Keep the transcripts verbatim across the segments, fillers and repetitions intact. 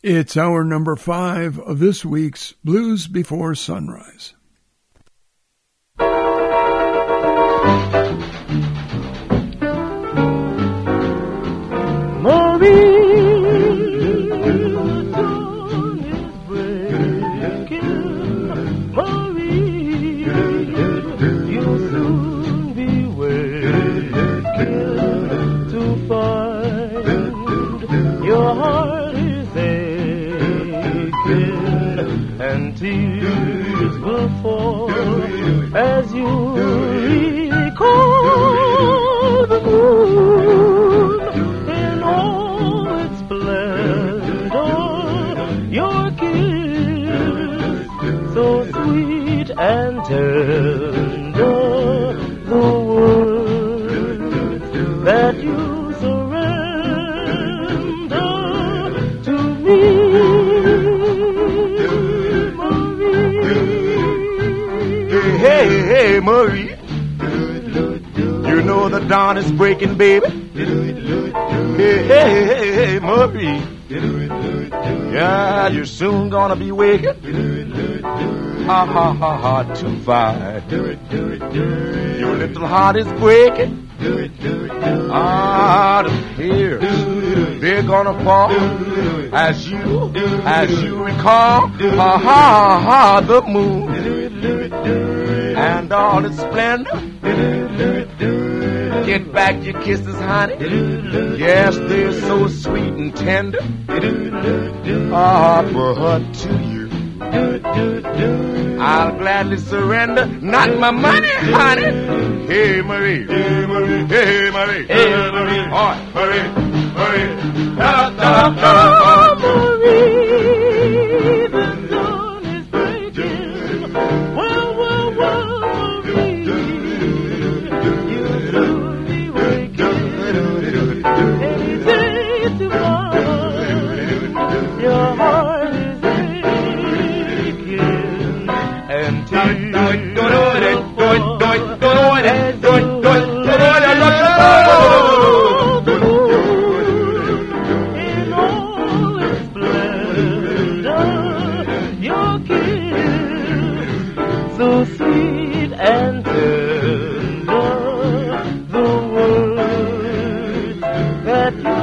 It's hour number five of this week's Blues Before Sunrise. Tears will fall as you recall the moon in all its splendor. Your kiss, so sweet and tender, the words that you surrender to me. Hey, hey, Marie, you know the dawn is breaking, baby. Hey, hey, hey, hey, Marie, yeah, you're soon gonna be waking. Ha, ha, ha, ha, too fine. Your little heart is breaking. Ah, the tears, they're gonna fall as you, as you recall. Ha, ha, ha, the moon and all its splendor. Get back your kisses, honey. Yes, they're so sweet and tender. Ah, but to you, I'll gladly surrender. Not my money, honey. Hey, Marie. Hey, Marie. Hey, Marie. Hey, Marie. All right, Marie. Marie. Da, da, da, da. Marie, the dawn is breaking. Well, well, well, Marie, you'll soon be waking. Any day tomorrow, your heart is aching. And tears will fall as you in all its splendor. Your kiss, so sweet and tender, the words that you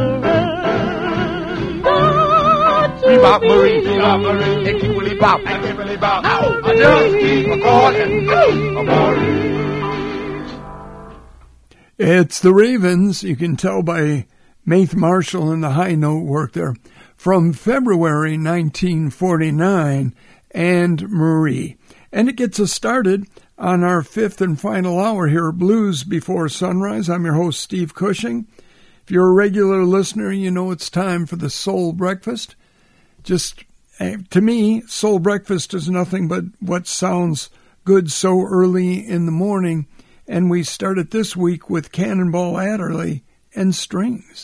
surrender to Bebop, me. Marie, Bebop, Marie, hey, keep really bop, hey, keep really bop. Now, I just keep a calling, a calling. It's the Ravens. You can tell by Maith Marshall and the high note work there. From February nineteen forty-nine, and Marie. And it gets us started on our fifth and final hour here, Blues Before Sunrise. I'm your host, Steve Cushing. If you're a regular listener, you know it's time for the Soul Breakfast. Just, to me, Soul Breakfast is nothing but what sounds good so early in the morning. And we start it this week with Cannonball Adderley and Strings.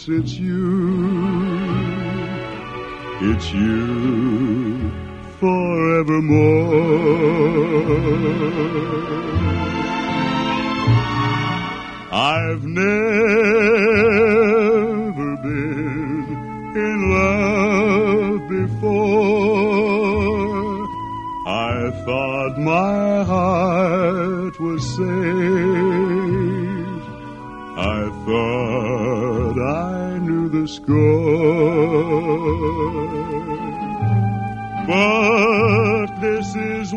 yes, it's you. It's you forevermore. I've never been in love before. I thought my heart was safe. I thought I knew the score. But this is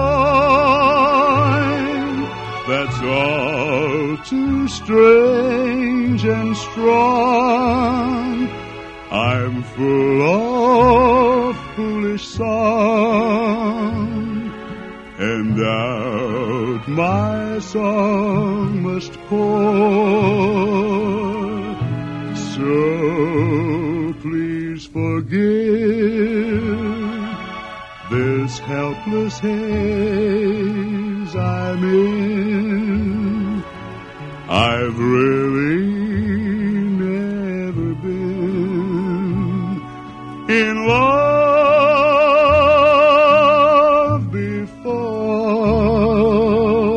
wine that's all too strange and strong. I'm full of foolish song, and out my song must pour. So please forgive this helpless haze I'm in. I've really never been in love before.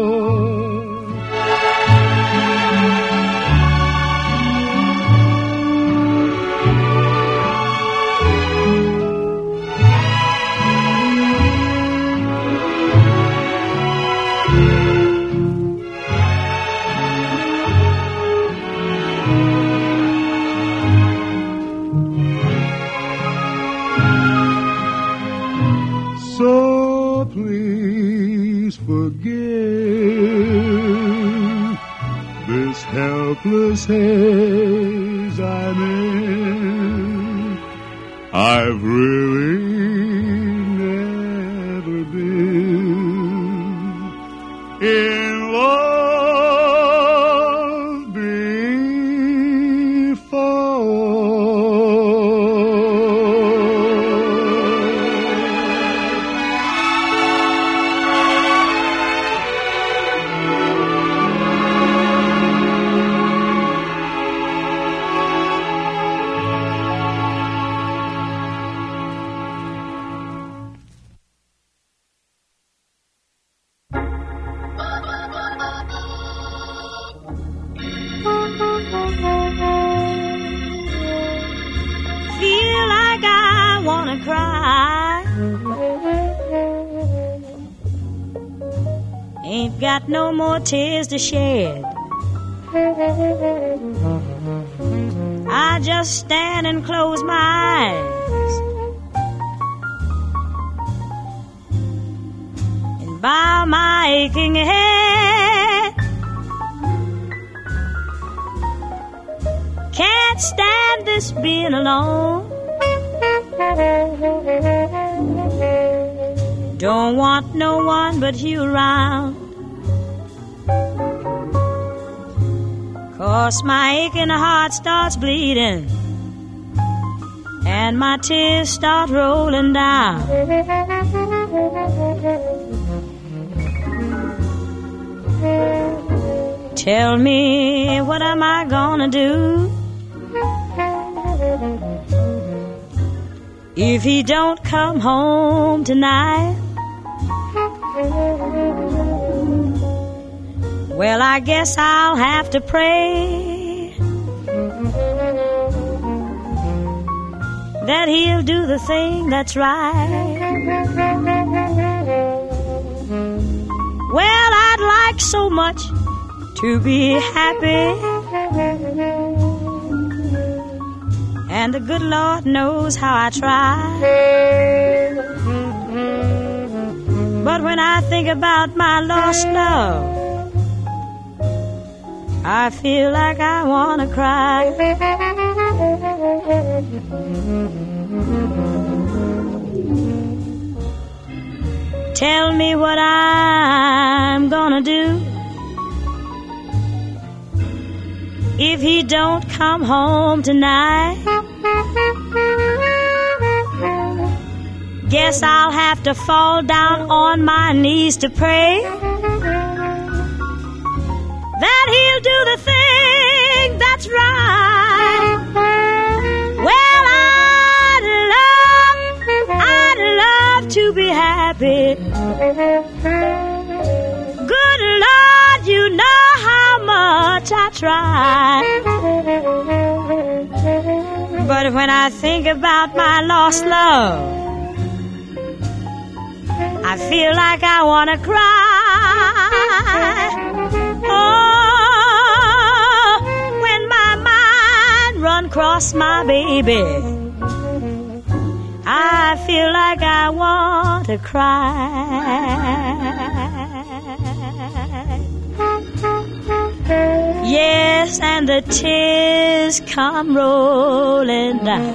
So please forgive this helpless haze I'm in. I've really never been in love before. Feel like I wanna cry. Ain't got no more tears to shed. I just stand and close my eyes and bow my aching head. Can't stand this being alone. Don't want no one but you around. 'Cause my aching heart starts bleeding and my tears start rolling down. Tell me, what am I gonna do if he don't come home tonight? Well, I guess I'll have to pray that he'll do the thing that's right. Well, I'd like so much to be happy, and the good Lord knows how I try. But when I think about my lost love, I feel like I wanna cry. Tell me what I'm gonna do if he don't come home tonight. Guess I'll have to fall down on my knees to pray that he'll do the thing that's right. much I try. But when I think about my lost love, I feel like I want to cry. Oh, when my mind run across my baby, I feel like I want to cry. Yes, and the tears come rolling down.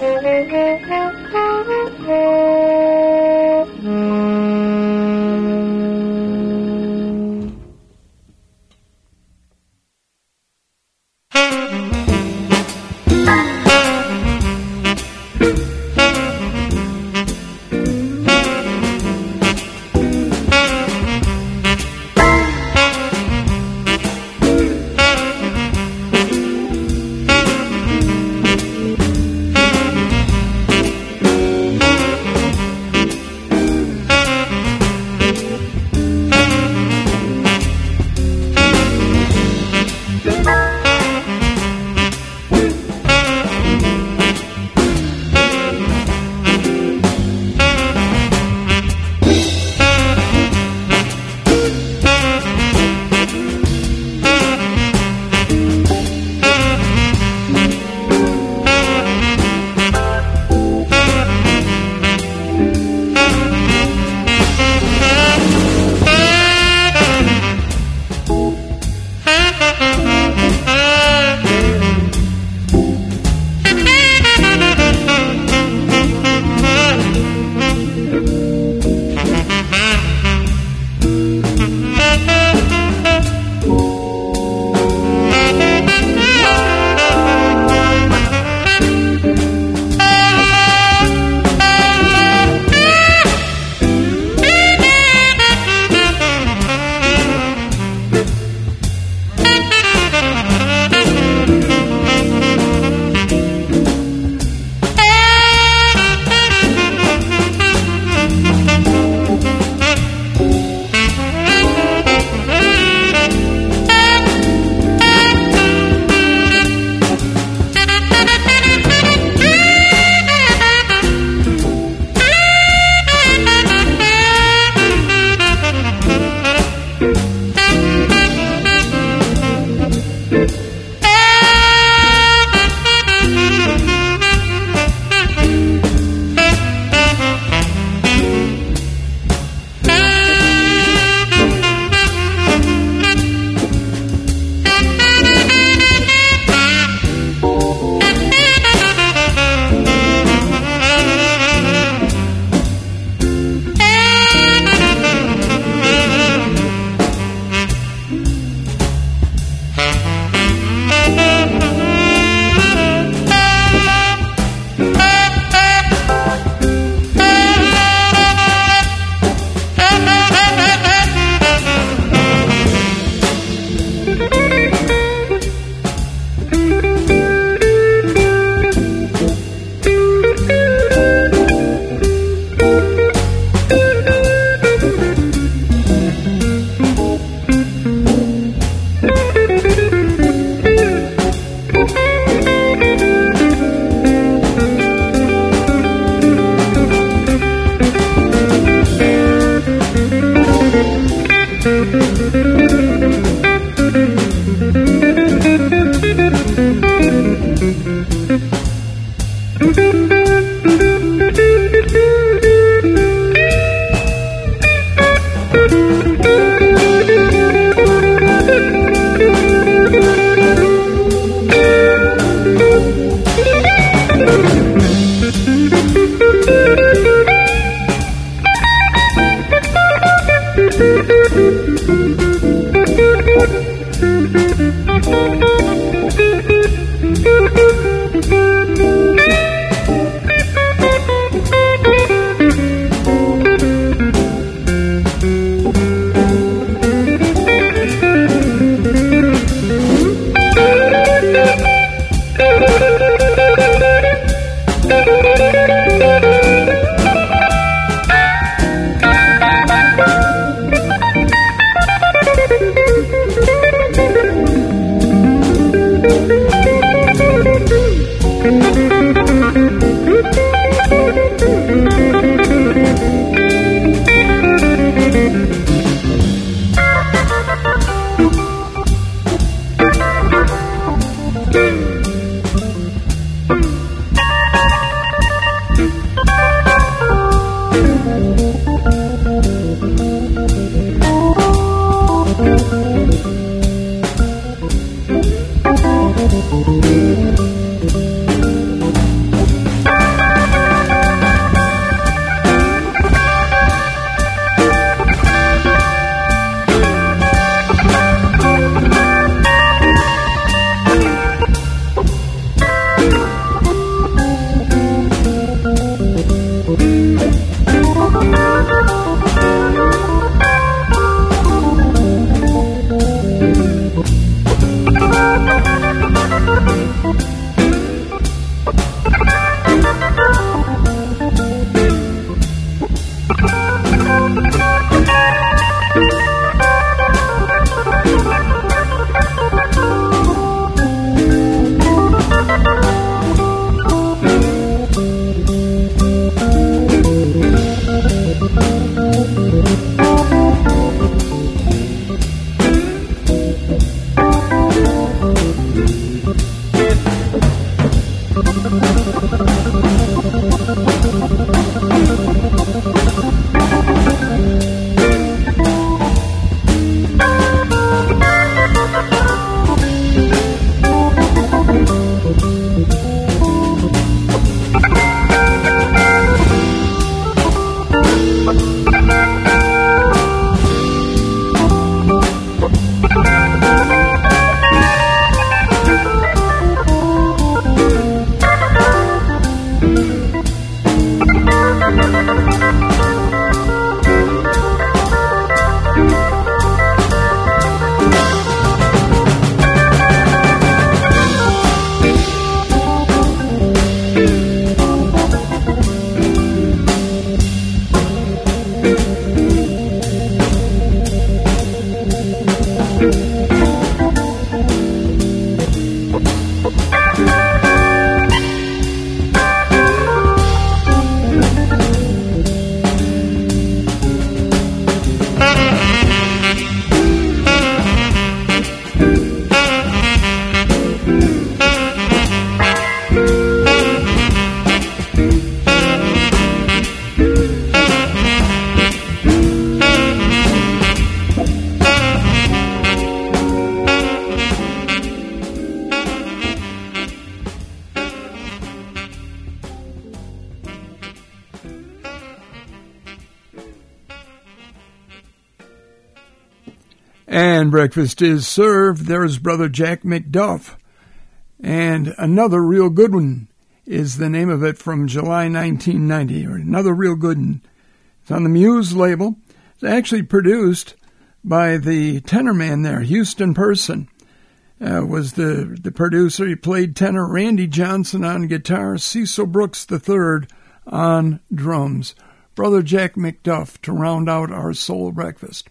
And breakfast is served. There's Brother Jack McDuff. And Another Real Good One is the name of it, from July nineteen ninety, or Another Real Good One. It's on the Muse label. It's actually produced by the tenor man there, Houston Person. Uh, was the, the producer. He played tenor. Randy Johnson on guitar, Cecil Brooks the third on drums. Brother Jack McDuff to round out our soul breakfast.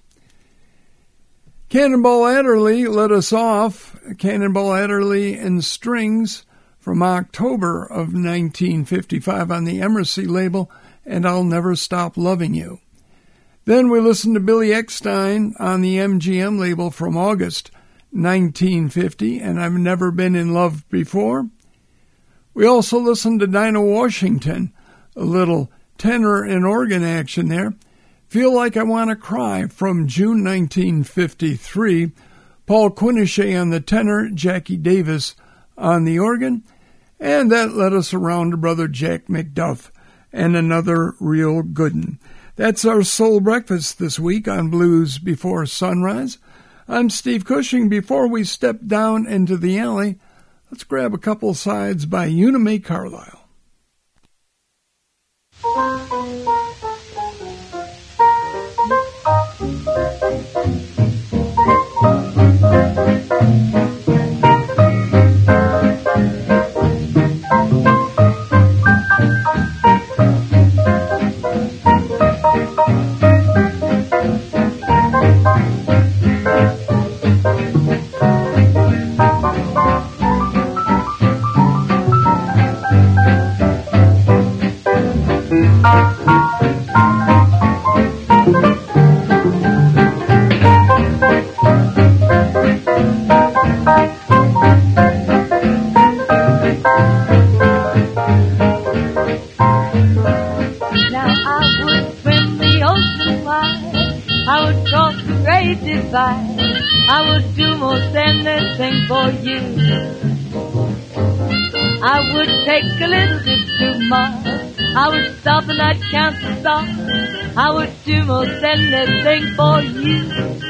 Cannonball Adderley led us off. Cannonball Adderley and Strings from October of nineteen fifty-five on the Emersy label, and I'll Never Stop Loving You. Then we listened to Billy Eckstine on the M G M label from August nineteen fifty, and I've Never Been in Love Before. We also listened to Dinah Washington, a little tenor and organ action there. Feel Like I Want to Cry from June nineteen fifty-three. Paul Quinichette on the tenor, Jackie Davis on the organ. And that led us around to Brother Jack McDuff and Another Real Good One. That's our soul breakfast this week on Blues Before Sunrise. I'm Steve Cushing. Before we step down into the alley, let's grab a couple sides by Una Mae Carlisle. I would do most anything for you. I would take a little bit too much. I would stop and I'd count the stars. I would do most anything for you.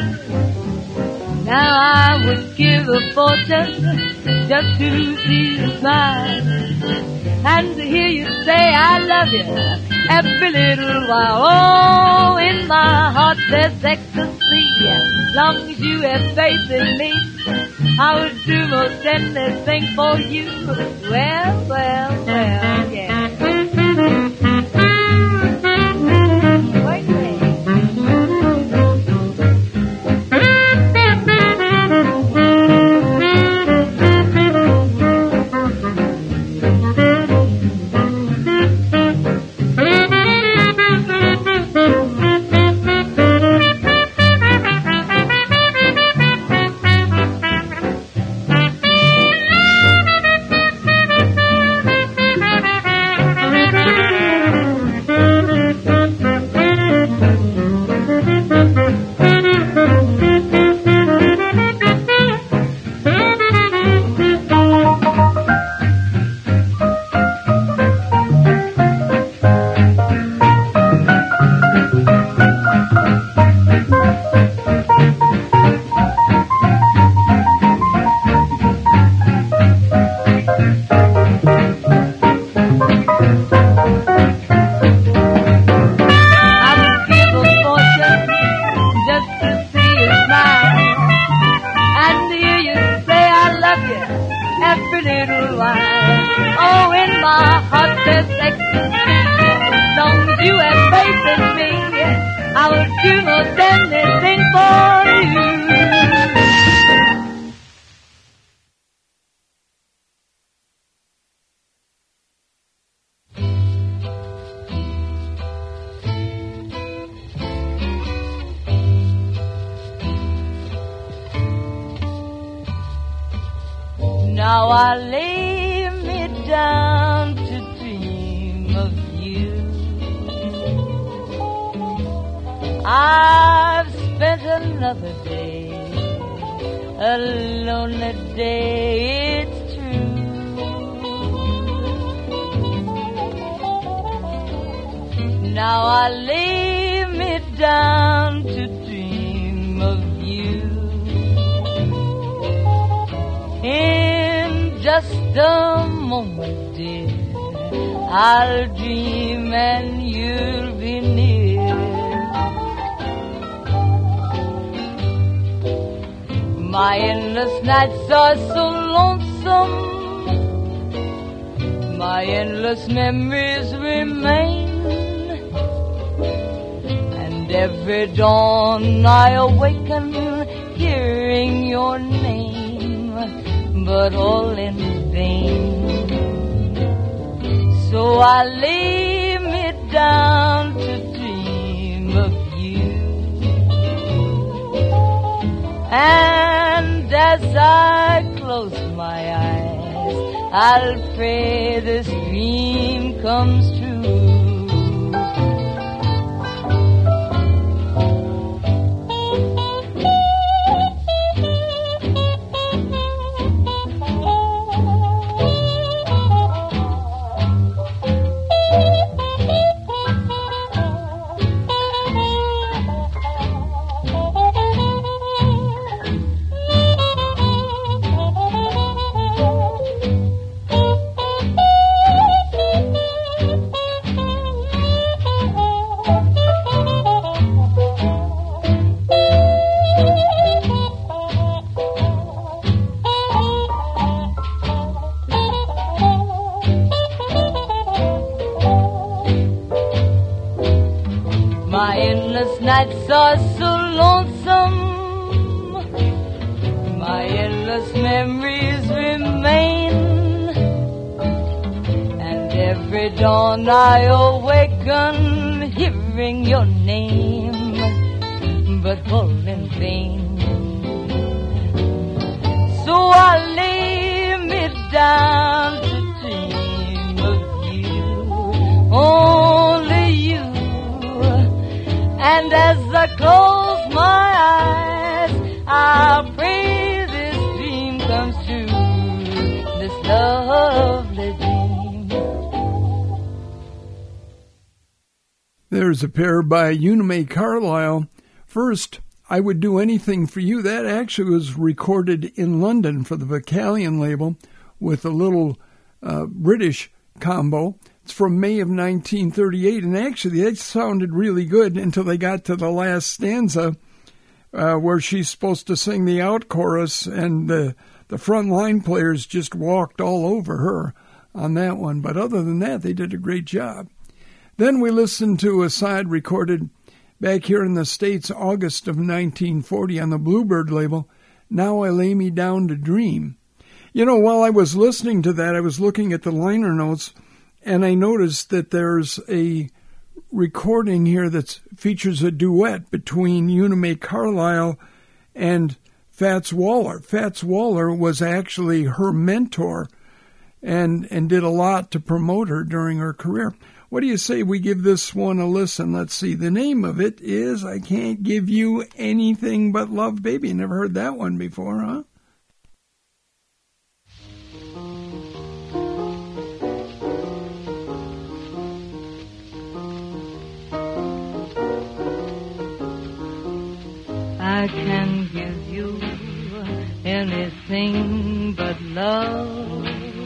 Now I would give a fortune just to see you smile, and to hear you say I love you every little while. Oh, in my heart there's ecstasy. Long as you have faith in me, I would do most anything for you. Well, well, well, yeah. Wait a minute. Every little while, oh, in my heart there's ecstasy. As long as you have faith in me, I would do most anything for you. Now I lay me down to dream of you. I've spent another day, a lonely day, it's true. Now I lay me down to dream of you. In just a moment, dear, I'll dream and you'll be near. My endless nights are so lonesome, my endless memories remain, and every dawn I awaken hearing your name, but all in vain. So I lay me down to dream of you, and as I close my eyes, I'll pray this dream comes true. Nights are so lonesome, my endless memories remain, and every dawn I awaken hearing your name, but all in vain. So I lay me down to dream of you, only you. And as I close my eyes, I'll pray this dream comes true, this lovely dream. There's a pair by Unime Carlisle. First, I Would Do Anything for You. That actually was recorded in London for the Vocalion label with a little uh, British combo. It's from May of nineteen thirty-eight, and actually it sounded really good until they got to the last stanza uh, where she's supposed to sing the out chorus, and the, the front line players just walked all over her on that one. But other than that, they did a great job. Then we listened to a side recorded back here in the States, August of nineteen forty on the Bluebird label, Now I Lay Me Down to Dream. You know, while I was listening to that, I was looking at the liner notes, and I noticed that there's a recording here that features a duet between Unime Carlisle and Fats Waller. Fats Waller was actually her mentor and, and did a lot to promote her during her career. What do you say we give this one a listen? Let's see. The name of it is I Can't Give You Anything But Love, Baby. Never heard that one before, huh? I can give you anything but love,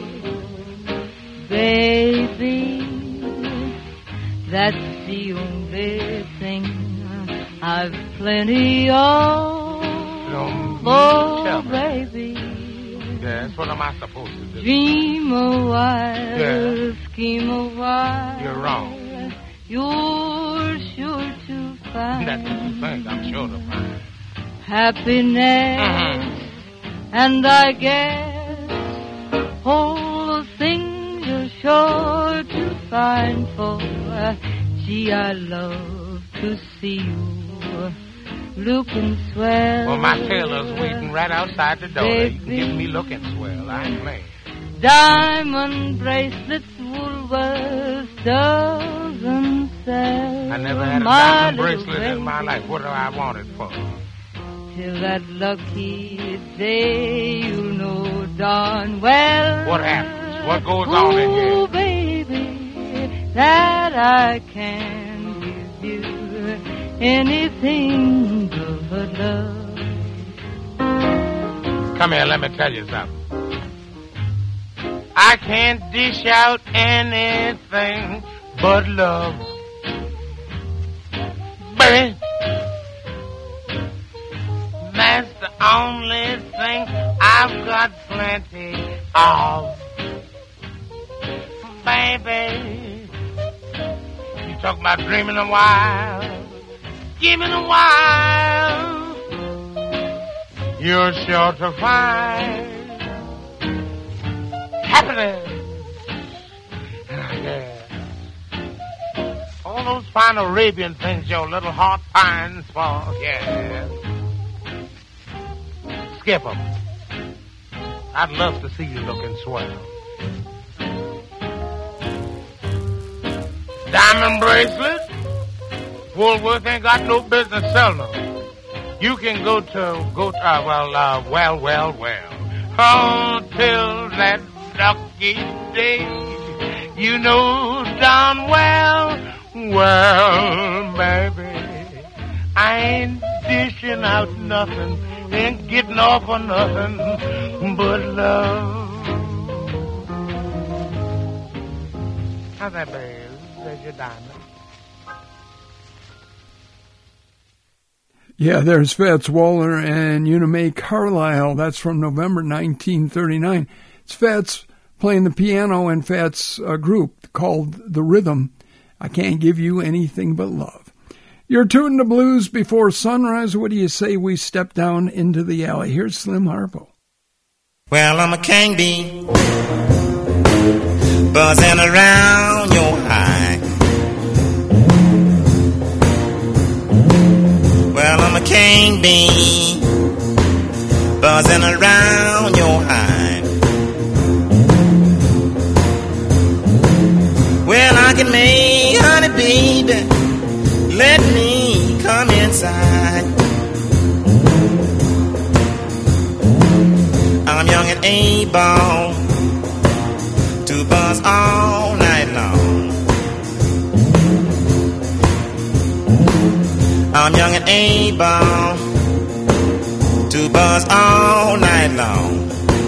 baby. That's the only thing I've plenty of. Oh, baby. Yes, what am I supposed to do? Dream a while, Yeah. scheme a while. You're wrong. You're sure to find That's what you think. I'm sure to find. happiness, Uh-huh. and I guess all the things you're sure to find for. Gee, I love to see you looking swell. Well, my tailor's waiting right outside the door. You can get me looking swell. I ain't playing. Diamond bracelets Woolworths doesn't sell. I never had a diamond bracelet in my life. What do I want it for? Till that lucky day, you'll know darn well. What happens? What goes on in here? Oh, baby, that I can give you anything but love. Come here, let me tell you something. I can't dish out anything but love. Baby, that's the only thing I've got plenty of. Baby, you talk about dreaming a while, give me a while. You're sure to find happiness. Yeah. All those fine Arabian things your little heart pines for. Yeah. Skip them. I'd love to see you looking swell. Diamond bracelet. Woolworth ain't got no business selling them. You can go to, go to, uh, well, uh, well, well, well. Until that lucky day, you know darn well, well, baby, I ain't dishing out nothing, ain't getting off on nothing but love. How's that, babe? There's your diamond. Yeah, there's Fats Waller and Una Mae Carlisle. That's from November nineteen thirty-nine. It's Fats playing the piano and Fats' uh, group called The Rhythm. I Can't Give You Anything But Love. You're tuned to Blues Before Sunrise. What do you say we step down into the alley? Here's Slim Harpo. Well, I'm a king bee, buzzing around your eye. Well, I'm a king bee, buzzing around your hive. Well, I can make honey, baby, let me come inside. I'm young and able to buzz all night long. I'm young and able to buzz all night long.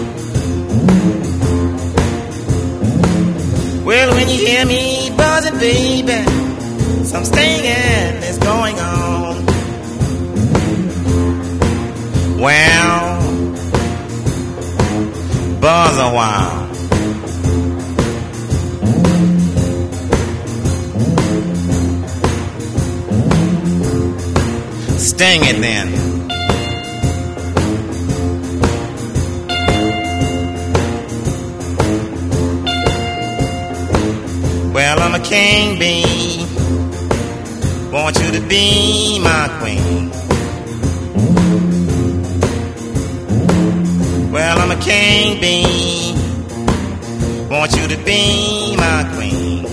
Well, when you hear me buzzing, baby, some stinging is going on. Well, buzz a while. Sting it then. Well, I'm a king bee, want you to be my queen. Well, I'm a king bee, want you to be my queen.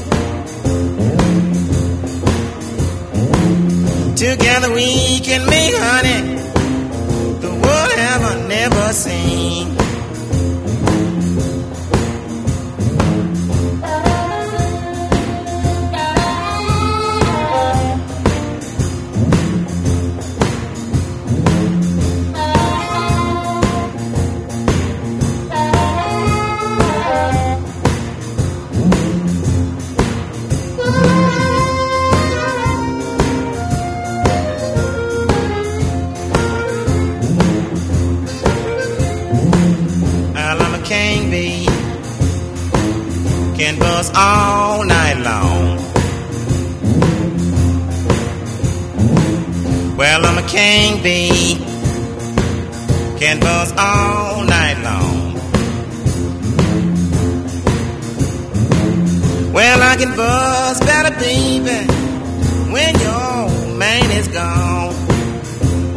Together we can make honey the world ever never seen. Can buzz all night long. Well, I'm a king bee, can buzz all night long. Well, I can buzz better, baby, when your man is gone.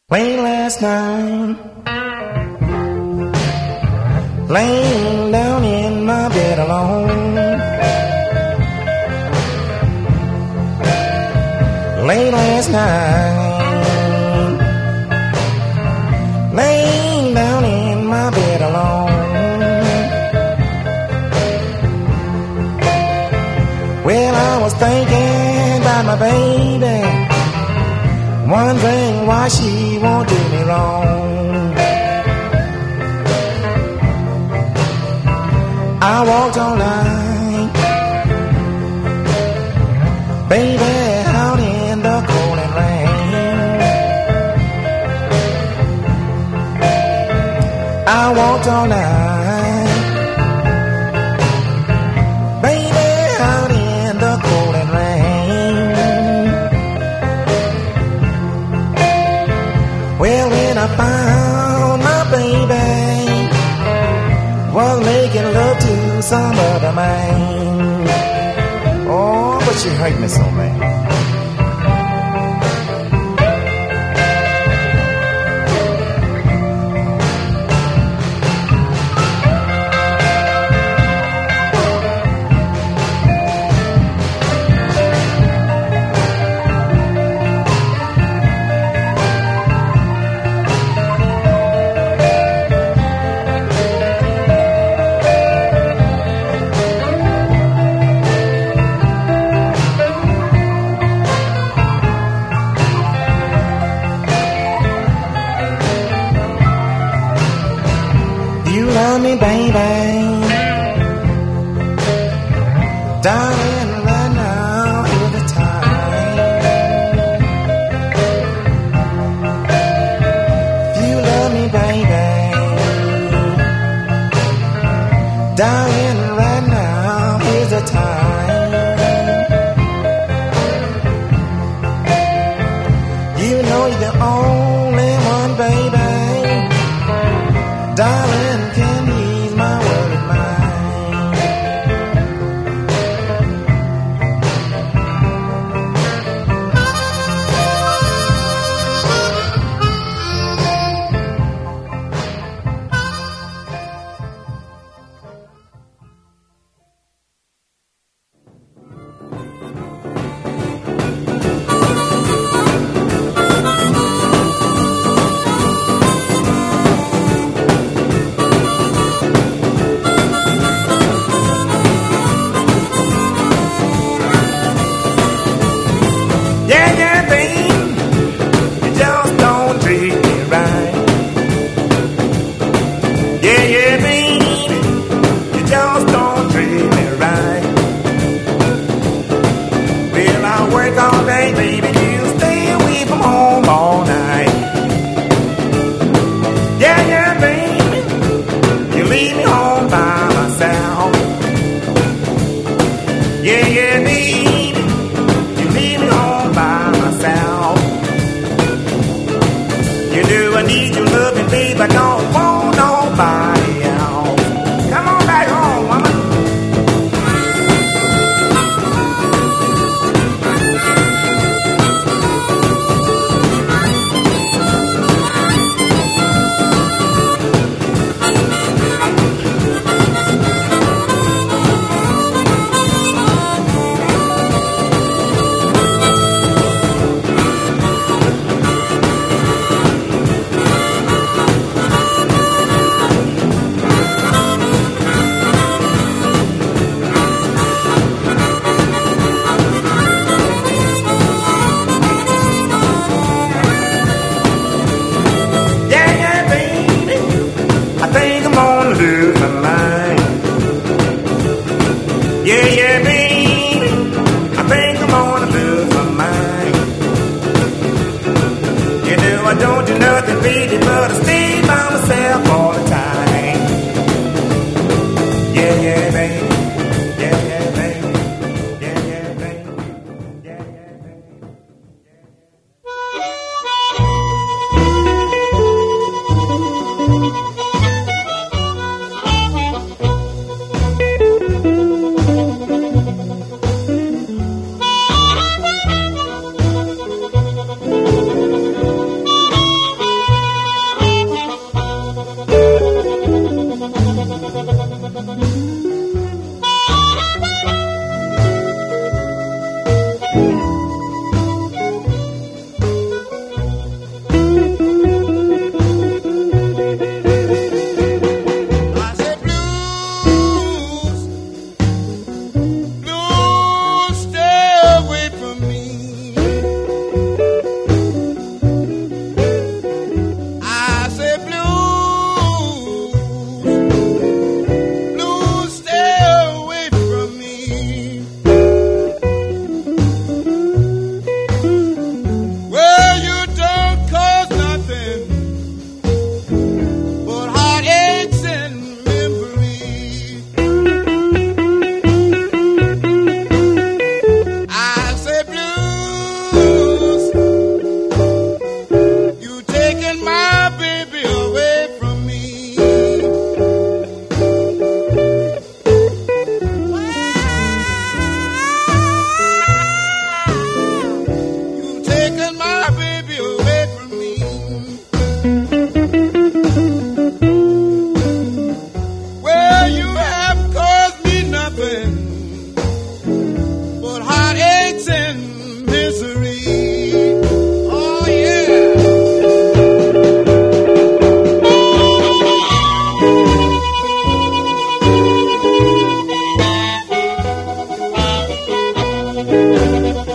Late last night, laying down in my bed alone. Late last night, laying down in my bed alone. Well, I was thinking about my baby, wondering why she won't do me wrong. I walked all night, baby, out in the cold and rain. I walked all night, baby, out in the cold and rain. Well, when I found my baby was making love to some other man. Oh, but she hurt me so bad. Love me, baby, darling, right now is the time. If you love me, baby, darling, right now is the time. You know you're the only one, baby, darling, can ease my worried mind.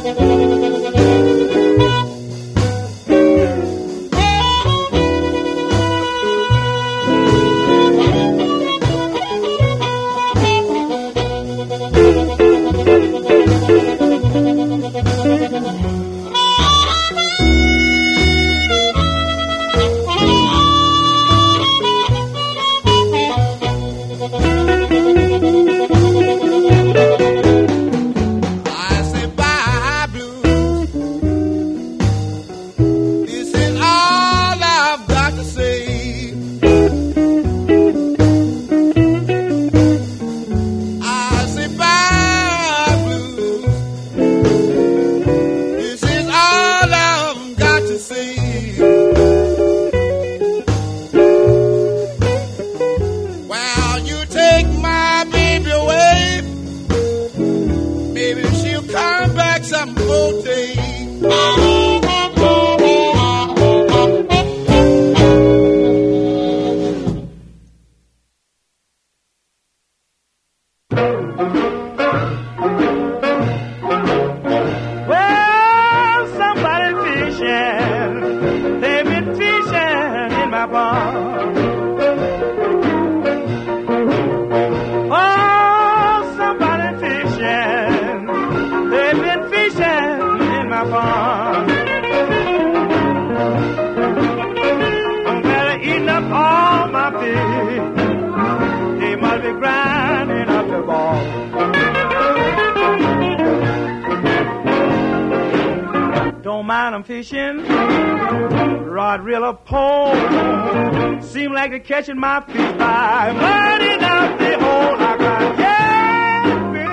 Catching my feet by running out the hole. I got yeah,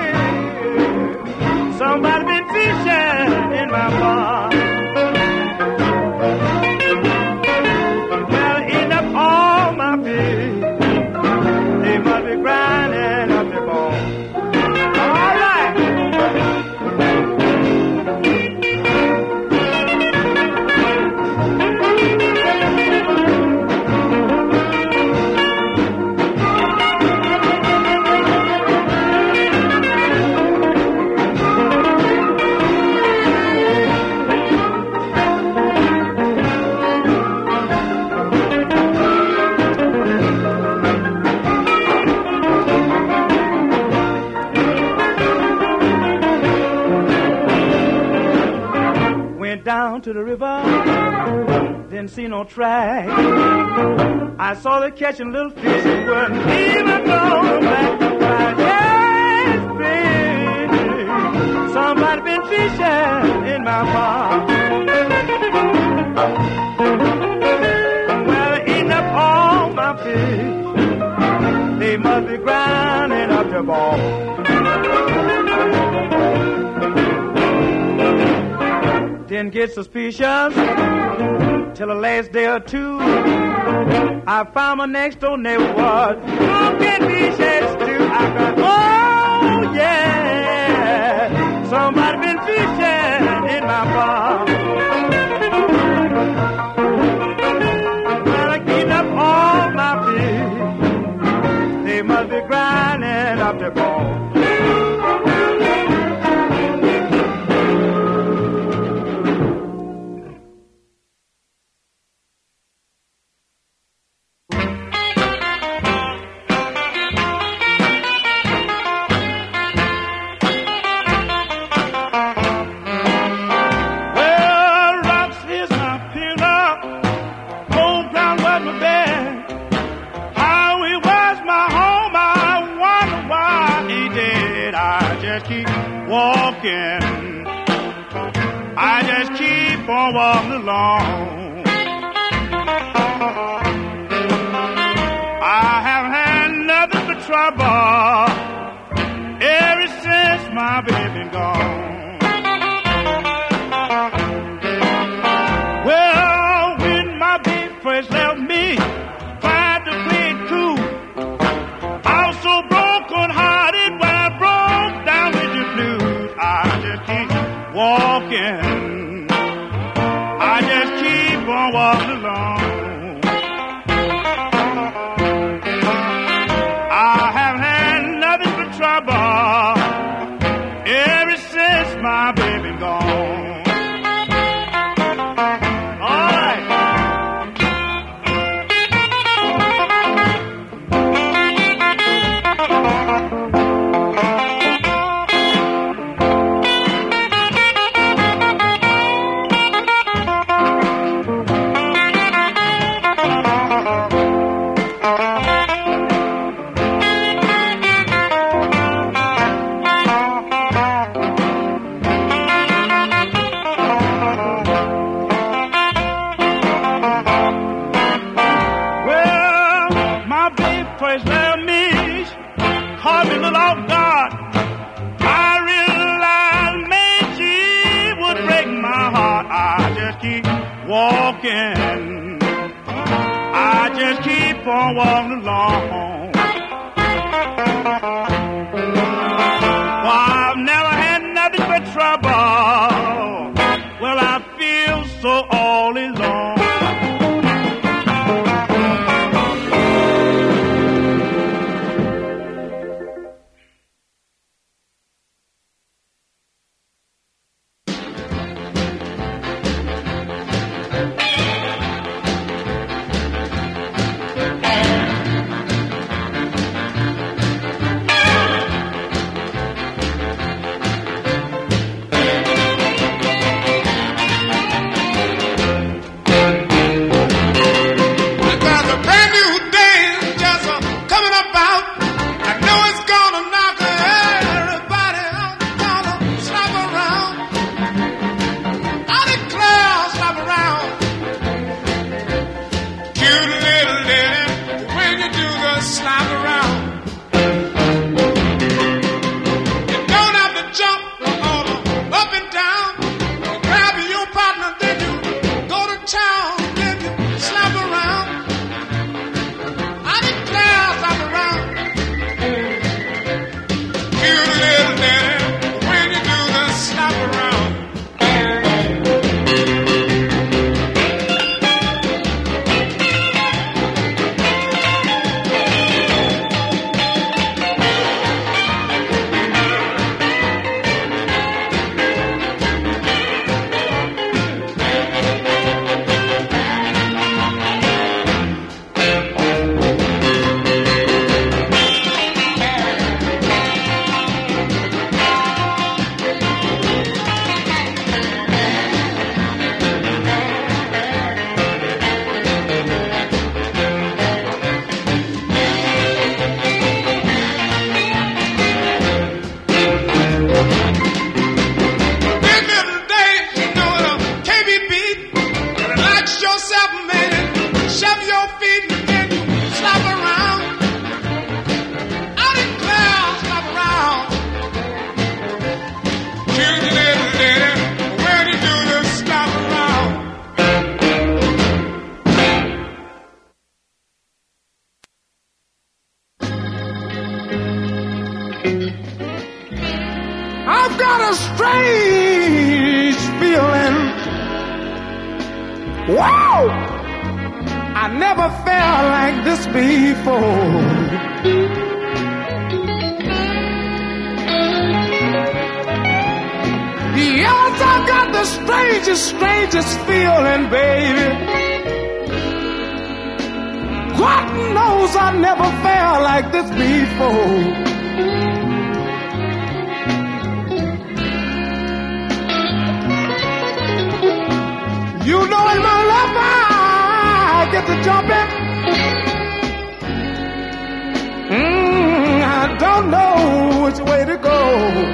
baby. Somebody been fishing in my pond. Well, eating up all my fish. They must be grinding up the bone. All right. Down to the river, didn't see no track. I saw they catching little fish and wouldn't even going back. Yes, baby, somebody been fishing in my pond. Well, eating up all my fish. They must be grinding up the ball. Didn't get suspicious till the last day or two. I found my next door neighbor was cooking fishes too. I got, oh yeah, somebody been fishing in my pond. Well, I keep up all my fish. They must be grinding up the ball. I just keep on walking along. I haven't had nothing but trouble ever since my baby gone. Well, when my baby first left me, tried to play it cool, I was so broken-hearted when I broke down with the blues. I just keep walking, I just keep on walking along. I haven't had nothing but trouble ever since my baby gone. All right. Walking, I just keep on walking along. Well, I've never had nothing but trouble. Well, I feel so all alone. I've got a strange feeling. Wow! I never felt like this before. Yes, I got the strangest, strangest feeling, baby. God knows I never felt like this before. You know in my love I get to jumping. Mm, I don't know which way to go.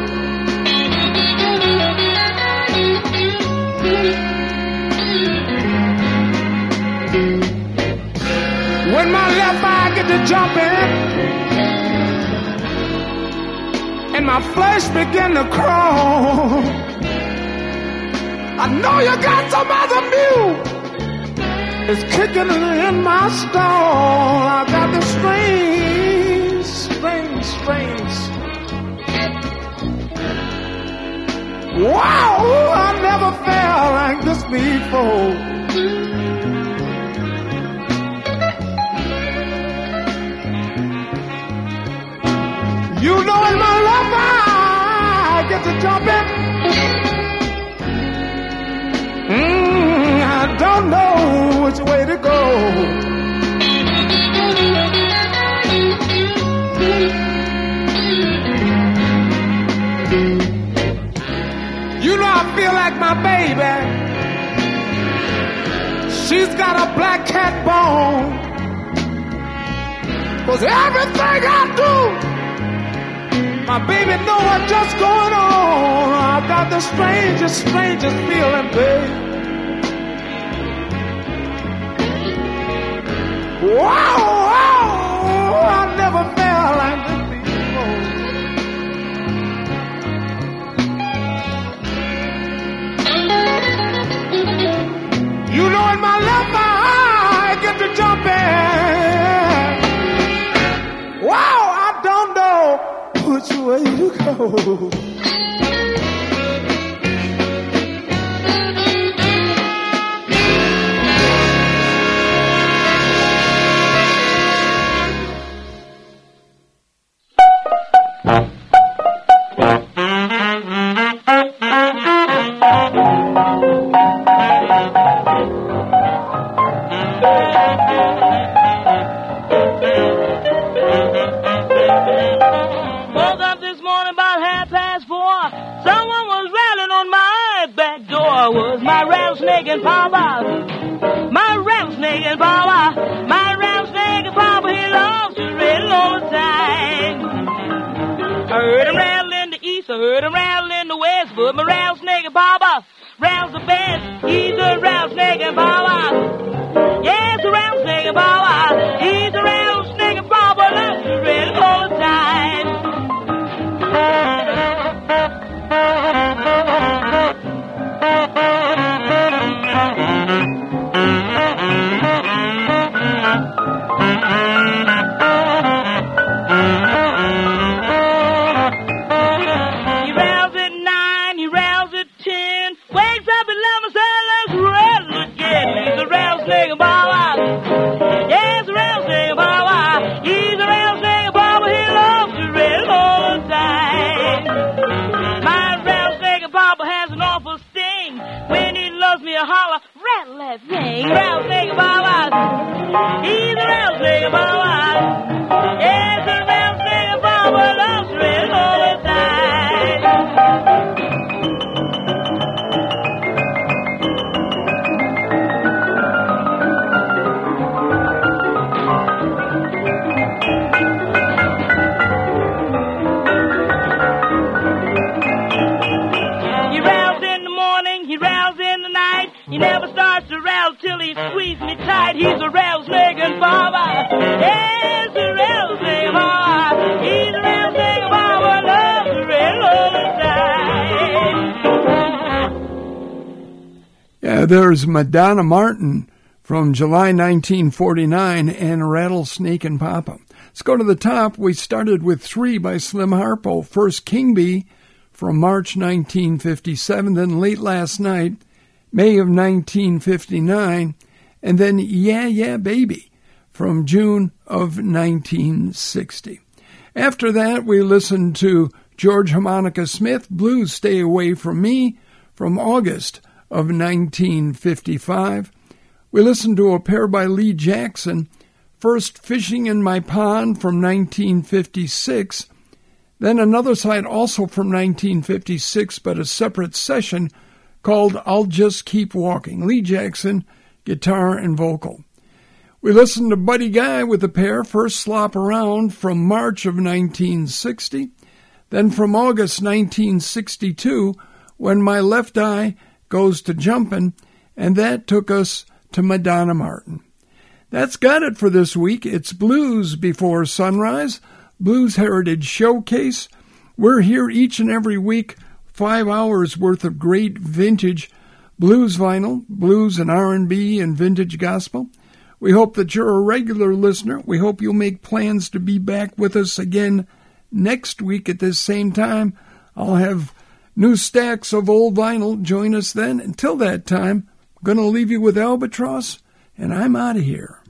When my left eye get to jumping and my flesh begin to crawl, I know you got some other mule. It's kicking in my stall. I got the strange, strange, strange. Wow, I never felt like this before. You know in my love I get to jumping You know I feel like my baby. She's got a black cat bone. 'Cause everything I do, my baby know what's just going on. I got the strangest, strangest feeling, babe. Wow, wow, I never felt like this before. You know, in my left eye, I get to jumping. Wow, I don't know which way you go. Was my rattlesnake and papa, my rattlesnake and papa, my rattlesnake and papa, he loves to rattle all the time. I heard him rattle in the east, I heard him rattle in the west, but my rattlesnake and papa rattles the best. He's a rattlesnake and papa, yes, a rattlesnake and papa, he's a rattlesnake and papa, loves to rattle all the time. He rails at nine, he rails at ten, wakes up at eleven, says let's rattle again. He's a rattlesnake and Baba, yes, a rattlesnake and Baba, he's a rattlesnake and Baba, he loves to rattle all the time. My rattlesnake and Baba has an awful sting. When he loves me, a holler, rattle that thing, rattlesnake and Baba, he's a rattlesnake and Baba, yes, a rattlesnake and Baba, loves to rattle all the time. He rattles in the morning, he rattles in the night. He never starts to rattle till he squeezes me tight. He's a rattlesnake and Baba, yes, a rattlesnake and Baba, he's a rattlesnake and Baba, loves to rattle all the time. Yeah, there's Madonna Martin from July nineteen forty-nine and Rattlesnake and Papa. Let's go to the top. We started with Three by Slim Harpo. First King Bee from March nineteen fifty-seven, then Late Last Night, May of nineteen fifty-nine, and then Yeah, Yeah, Baby from June of nineteen sixty. After that, we listened to George Harmonica Smith, Blues Stay Away From Me from August of nineteen fifty-five. We listened to a pair by Lee Jackson, First Fishing in My Pond from nineteen fifty-six, then another side also from nineteen fifty-six, but a separate session called I'll Just Keep Walking. Lee Jackson, guitar and vocal. We listened to Buddy Guy with a pair, First Slop Around from March of nineteen sixty, then from August nineteen sixty-two, When My Left Eye Goes to Jumpin', and that took us to Madonna Martin. That's got it for this week. It's Blues Before Sunrise, Blues Heritage Showcase. We're here each and every week, five hours worth of great vintage blues vinyl, blues and R and B and vintage gospel. We hope that you're a regular listener. We hope you'll make plans to be back with us again next week at this same time. I'll have new stacks of old vinyl. Join us then. Until that time, I'm going to leave you with Albatross, and I'm out of here.